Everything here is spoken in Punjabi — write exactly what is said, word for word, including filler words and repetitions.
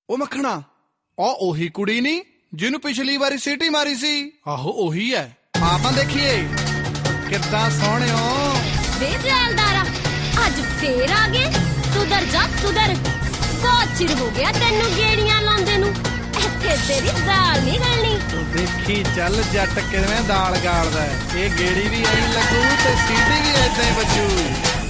ਉਹ ਮੱਖਣਾ, ਉਹ ਉਹੀ ਕੁੜੀ ਨੀ ਜਿਹਨੂੰ ਪਿਛਲੀ ਵਾਰੀ ਸੀਟੀ ਮਾਰੀ ਸੀ? ਆਹੋ ਉਹੀ ਹੈ। ਆਪਾਂ ਦੇਖੀਏ ਕਿੱਦਾਂ ਸੋਹਣਿਓ। ਵੇ ਜੈਲਦਾਰਾ, ਅੱਜ ਫੇਰ ਆ ਗਏ? ਸੁਧਰ ਜਾ ਸੁਧਰ, ਬਹੁਤ ਚਿਰ ਹੋ ਗਿਆ ਤੈਨੂੰ ਗੇੜੀਆਂ ਲਾਉਂਦੇ ਨੂੰ। ਇੱਥੇ ਤੇਰੀ ਦਾਲ ਨਹੀਂ ਗਲਣੀ। ਤੂੰ ਦੇਖੀ ਚੱਲ ਜੱਟ ਕਿਵੇਂ ਦਾਲ ਗਾਲਦਾ। ਇਹ ਗੇੜੀ ਵੀ ਐਂ ਲੱਗੂ ਤੇ ਸੀਟੀ ਵੀ ਏਦਾਂ ਹੀ ਵੱਜੂ।